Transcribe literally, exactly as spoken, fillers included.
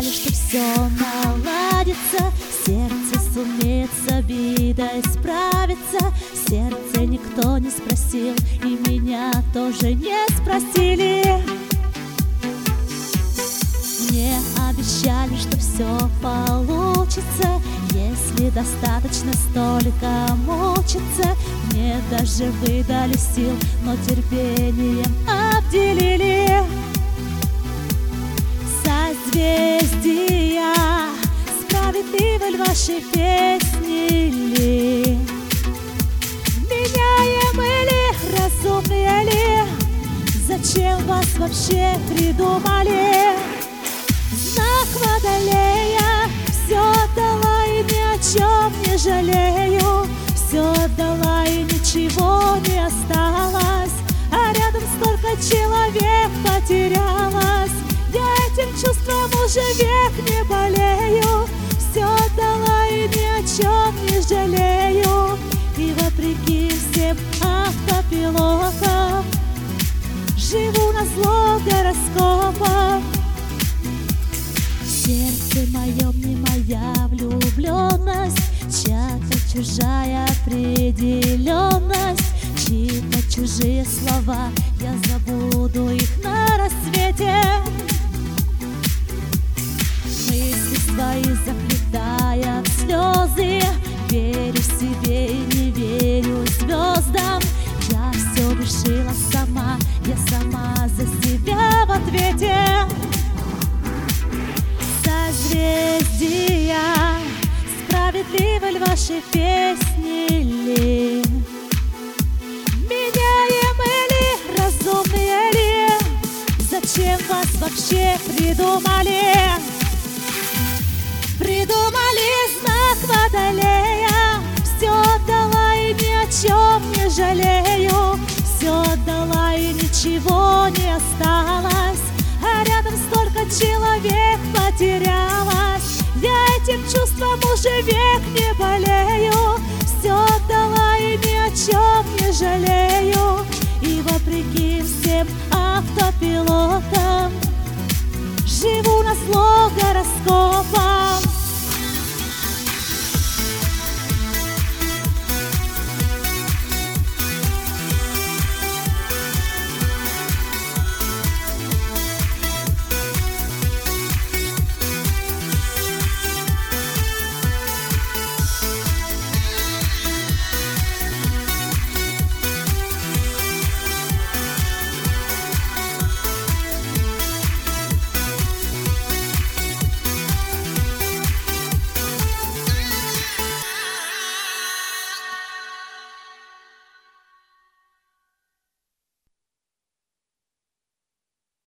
обещали, что все наладится, сердце сумеет с обидой справиться. Сердце никто не спросил, и меня тоже не спросили. Мне обещали, что все получится, если достаточно столько мучиться. Мне даже выдали сил, но терпением обделили. Созвездия, справедливы ли ваши песни ли? Меняемы ли, разумные ли? Зачем вас вообще придумали? Знак Водолея, все отдала и ни о чем не жалею. Все отдала и ничего не осталось, а рядом столько человек потерялось. Я этим чувством уже век не болею. Все отдала и ни о чем не жалею. И вопреки всем автопилотам живу назло гороскопа. В сердце моем не моя влюбленность, чья-то чужая определенность, чьи-то чужие слова, я забуду их на рассвете. Мысли свои заплетая в слезы, верю себе и не верю звездам. Я все решила сама, я сама за себя в ответе. Созвездия, справедливы ли ваши песни ли? Меняемы ли, разумные ли? Зачем вас вообще придумали? Придумали знак Водолея. Все отдала и ни о чем не жалею. Все отдала и ничего не осталось, а рядом столько человек потерялось. Я этим чувством уже век не болею. Все отдала и ни о чем не жалею. И вопреки всем автопилотам